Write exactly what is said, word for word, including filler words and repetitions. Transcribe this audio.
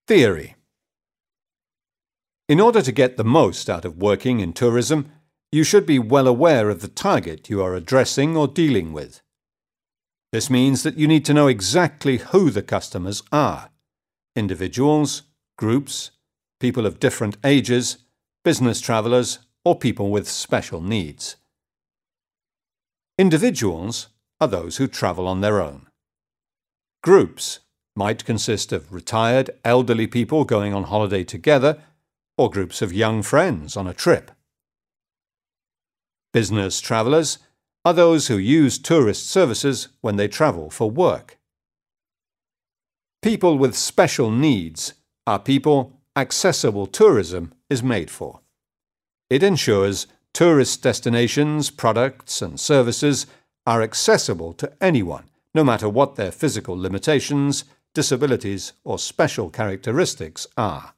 Theory. In order to get the most out of working in tourism, you should be well aware of the target you are addressing or dealing with. This means that you need to know exactly who the customers are: individuals, groups, people of different ages, business travellers, or people with special needs. Individuals are those who travel on their own. Groups might consist of retired elderly people going on holiday together, or groups of young friends on a trip. Business travellers are those who use tourist services when they travel for work. People with special needs are people accessible tourism is made for. It ensures tourist destinations, products and services are accessible to anyone, no matter what their physical limitations, disabilities or special characteristics are.